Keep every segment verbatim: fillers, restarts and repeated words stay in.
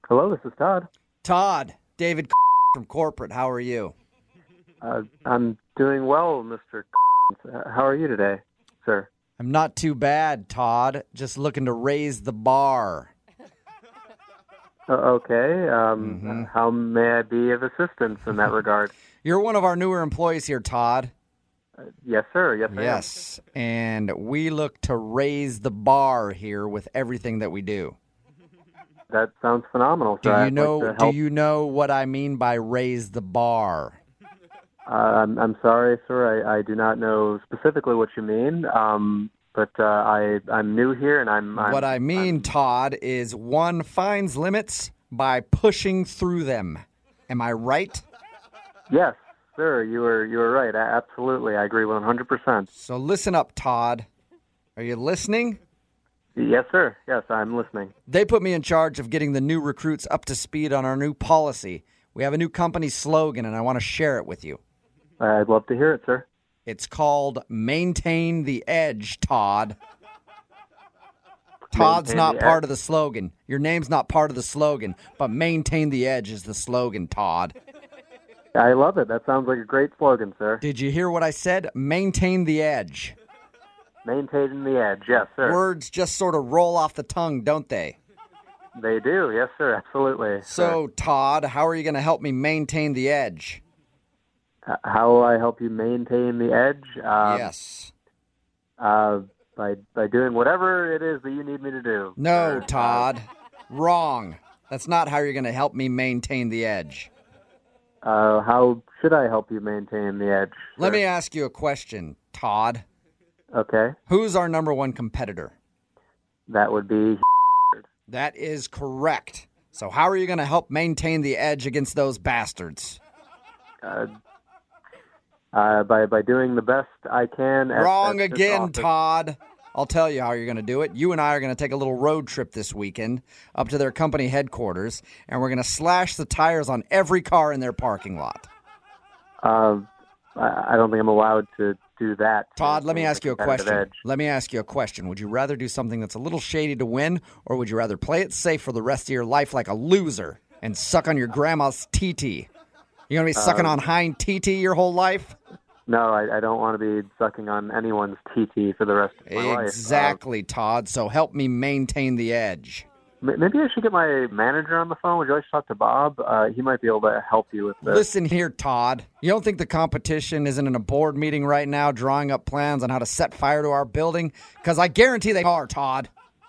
Hello, this is Todd. Todd, David from corporate. How are you? Uh, I'm doing well, Mister How are you today, sir? I'm not too bad, Todd. Just looking to raise the bar. Uh, okay. Um, Mm-hmm. How may I be of assistance in that regard? You're one of our newer employees here, Todd. Uh, yes, sir. Yes, I am. Yes, and we look to raise the bar here with everything that we do. That sounds phenomenal. Do sir. you I'd know? like to Do help. you know what I mean by raise the bar? Uh, I'm, I'm sorry, sir. I, I do not know specifically what you mean. Um, but uh, I I'm new here, and I'm, I'm what I mean, I'm, Todd, is one finds limits by pushing through them. Am I right? Yes, sir. You were you were right. I, absolutely, I agree one hundred percent. So listen up, Todd. Are you listening? Yes, sir. Yes, I'm listening. They put me in charge of getting the new recruits up to speed on our new policy. We have a new company slogan, and I want to share it with you. I'd love to hear it, sir. It's called Maintain the Edge, Todd. Todd's Maintain not the part edge. of the slogan. Your name's not part of the slogan, but Maintain the Edge is the slogan, Todd. I love it. That sounds like a great slogan, sir. Did you hear what I said? Maintain the edge. Maintaining the edge. Yes, sir. Words just sort of roll off the tongue, don't they? They do. Yes, sir. Absolutely. So, Todd, how are you going to help me maintain the edge? Uh, how will I help you maintain the edge? Um, Yes. Uh, by by doing whatever it is that you need me to do. No, sir. Todd. Wrong. That's not how you're going to help me maintain the edge. Uh, how should I help you maintain the edge? Let sir? me ask you a question, Todd. Okay. Who's our number one competitor? That would be. That is correct. So how are you going to help maintain the edge against those bastards? Uh, uh, by by doing the best I can. At, Wrong at this again, office. Todd. I'll tell you how you're going to do it. You and I are going to take a little road trip this weekend up to their company headquarters, and we're going to slash the tires on every car in their parking lot. Uh, I I don't think I'm allowed to do that. to Todd, let me maintain ask you a competitive question. edge. Let me ask you a question. Would you rather do something that's a little shady to win, or would you rather play it safe for the rest of your life like a loser and suck on your grandma's T T? You're going to be sucking Uh, on hind T T your whole life? No, I, I don't want to be sucking on anyone's T T for the rest of my life. Exactly, Todd. So help me maintain the edge. Uh, m- maybe I should get my manager on the phone. Would you like to talk to Bob? Uh, he might be able to help you with this. Listen here, Todd. You don't think the competition isn't in a board meeting right now drawing up plans on how to set fire to our building? Because I guarantee they are, Todd.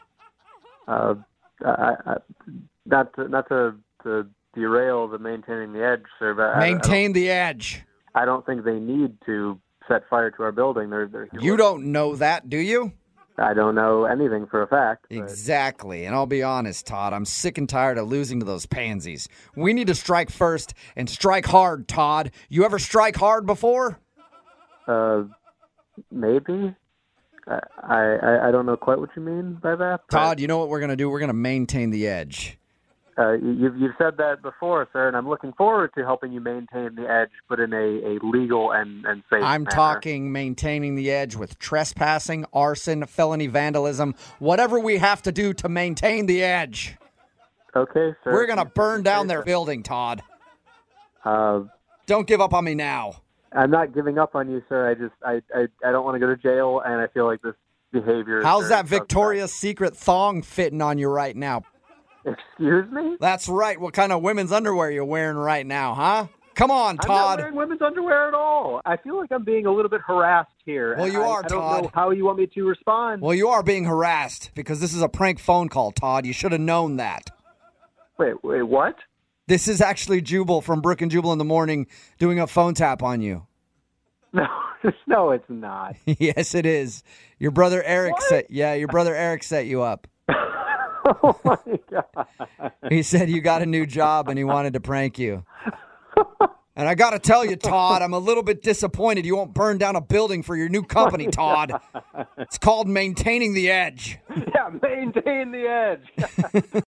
Uh, I, I, not to, not to, to derail the maintaining the edge, sir, but I- I, Maintain the edge. don't, I don't think they need to set fire to our building. They're, they're You don't know that, do you? I don't know anything for a fact. but- Exactly. And I'll be honest, Todd, I'm sick and tired of losing to those pansies. We need to strike first and strike hard, Todd. You ever strike hard before? Uh, maybe. I, I I don't know quite what you mean by that. but, Todd, you know what we're going to do? We're going to maintain the edge. Uh, you've you've said that before, sir, and I'm looking forward to helping you maintain the edge, but in a, a legal and, and safe I'm manner. talking maintaining the edge with trespassing, arson, felony vandalism, whatever we have to do to maintain the edge. Okay, sir. We're going to burn down their building, Todd. Uh, Don't give up on me now. I'm not giving up on you, sir. I just I I, I don't want to go to jail, and I feel like this behavior. is How's very that Victoria's Secret thong fitting on you right now? suspect. Excuse me? That's right. What kind of women's underwear you wearing right now, huh? Come on, I'm not Todd. wearing women's underwear at all. I feel like I'm being a little bit harassed here. Well, you I, are, I don't Todd. know how you want me to respond. Well, you are being harassed because this is a prank phone call, Todd. You should have known that. Wait, wait, what? This is actually Jubal from Brook and Jubal in the Morning doing a phone tap on you. No, no, it's not. Yes, it is. Your brother Eric What? set yeah, your brother Eric set you up. Oh my god. He said you got a new job and he wanted to prank you. And I got to tell you, Todd, I'm a little bit disappointed you won't burn down a building for your new company, Todd. It's called Maintaining the Edge. Yeah, maintain the edge.